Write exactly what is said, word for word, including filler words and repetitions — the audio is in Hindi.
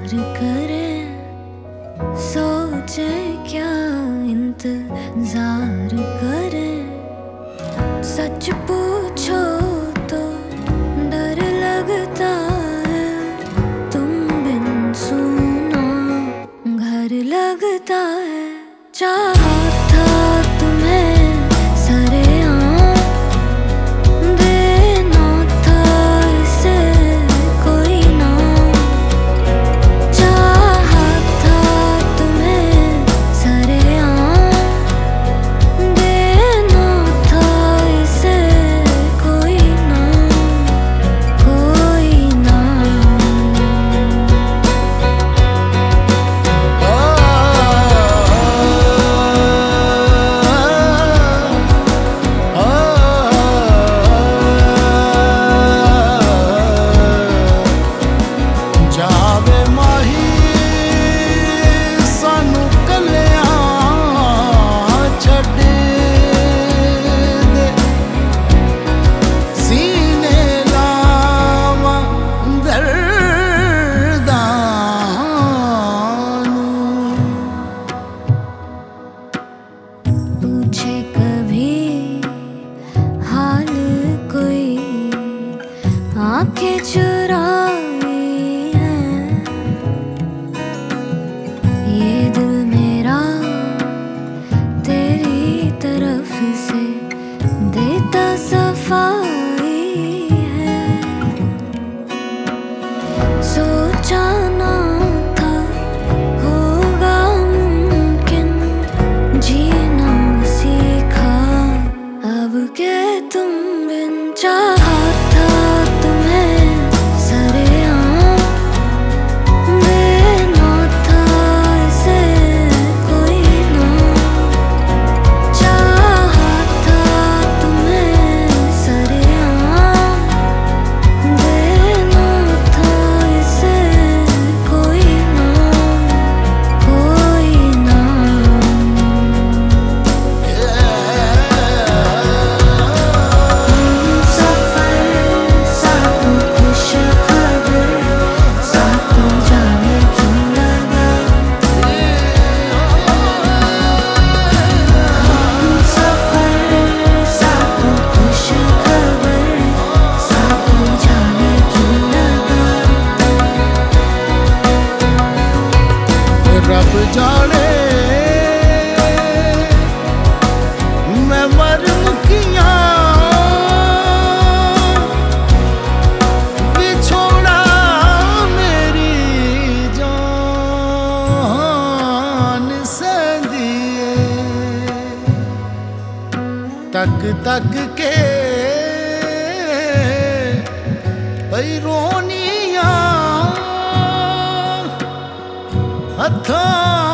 इंतजार करे, सोचे क्या इंतजार करे। सच पूछो तो डर लगता है, तुम बिन सुना घर लगता है। चाहा था तुम्हें सरेआम देना था इसे कोई नाम। चाहा था तुम्हें सरेआम देना था इसे कोई नाम, कोई नाम। पूछे कभी हाल कोई, आंखें चुराई हैं ये दिल मेरा तेरी तरफ से देता सफाई है। सोचा ना था होगा मुमकिन, जीना सीखा अब के तुम बिन। चाहा था तुम्हें सरेआम देना था इसे कोई नाम। चाहा था तुम्हें सरेआम देना था इसे कोई नाम, कोई नाम। रब जाने मैं मरम किया बिछोड़ा मेरी जान से दिए। तक तक के पैरोनिया हथा